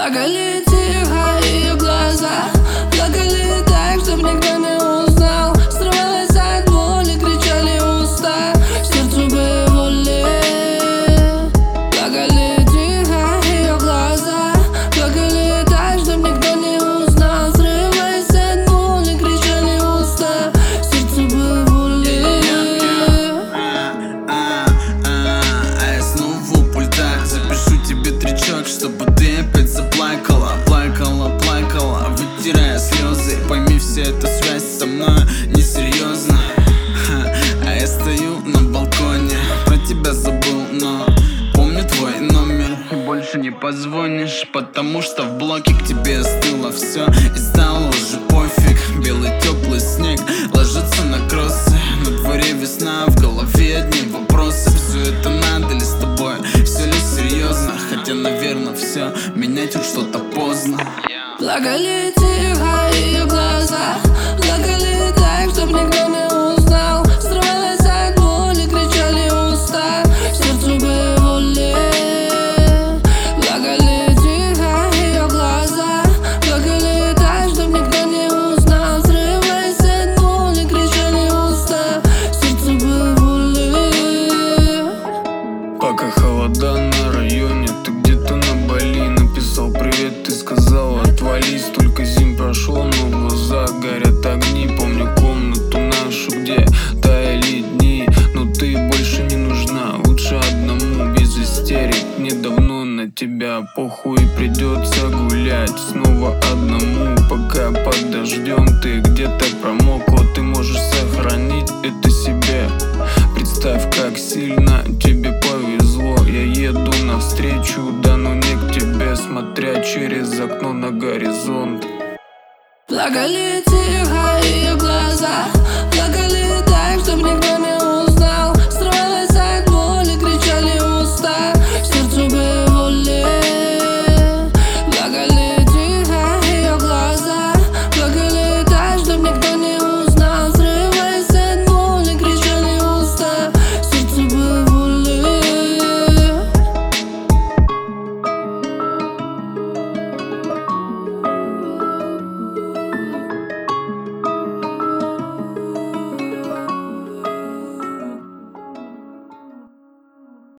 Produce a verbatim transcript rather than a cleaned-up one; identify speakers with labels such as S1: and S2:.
S1: Плакали тихо ее глаза, плакали так, чтоб никто не узнал. Срывалась от боли, кричали уста, сердцу бы воли. Плакали тихо ее глаза, плакали так, чтоб никто не узнал. Срывалась от боли, кричали уста, сердцу бы воли.
S2: А я снова у пульта, запишу тебе тречок, чтобы ты опять заплакала. Плакала, плакала, вытирая слезы. Пойми, вся эта связь со мной несерьезна. А я стою на балконе, про тебя забыл, но помню твой номер. И больше не позвонишь, потому что в блоке к тебе остыло все и стало уже пофиг. Белый теплый снег ложится на кроссы, на дворе весна, в голове одни вопросы. Все это надо ли с тобой, все ли серьезно? Хотя, наверное, все менять тут что-то поздно.
S1: Плакали тихо ее глаза, плакали так, чтоб никто не узнал. Срывалась от боли, кричали уста, сердцу бы воли. Плакали тихо ее глаза, плакали так, чтоб никто не узнал. Срывалась от боли, кричали уста, сердцу бы воли.
S3: Пока холода на районе, ты где-то на Бали. Написал привет, ты сказал отвались. Только зим прошло, но в глазах горят огни. Помню комнату нашу, где таяли дни. Но ты больше не нужна, лучше одному, без истерик. Мне давно на тебя похуй, придется гулять снова одному. Пока под дождем ты где-то промокла, ты можешь сохранить это себе. Представь, как сильно тебе повезло. Я еду навстречу, да но не к тебе, смотря через окно на горизонт.
S1: Плакали тихо ее глаза, плакали